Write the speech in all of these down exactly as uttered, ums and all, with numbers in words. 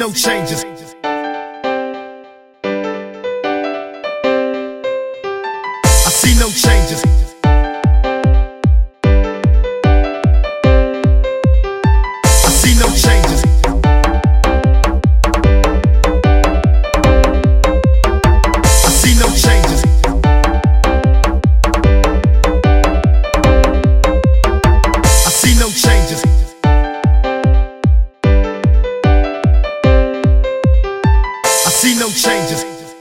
no changes. I see no changes. I see no changes. I see no changes. I see no changes. I see no changes.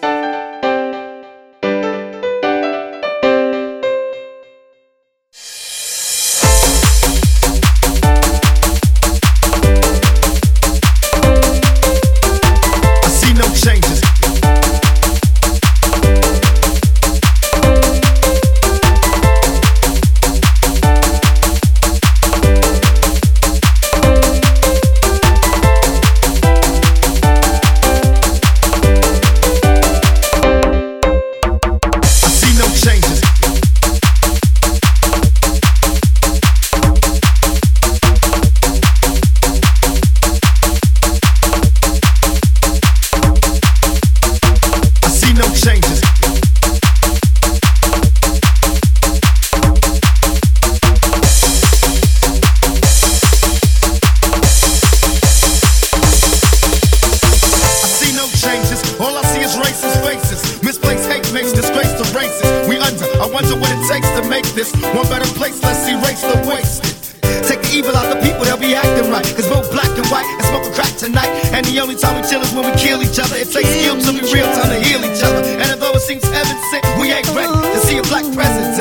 All I see is racist faces. Misplaced hate makes disgrace to races. We under, I wonder what it takes to make this one better place. Let's erase the wasted. Take the evil out the people, they'll be acting right. Cause both black and white and smoke a crack tonight. And the only time we chill is when we kill each other. It takes skill to be real time to heal each other. And although it seems heaven sent, we ain't ready to see a black president.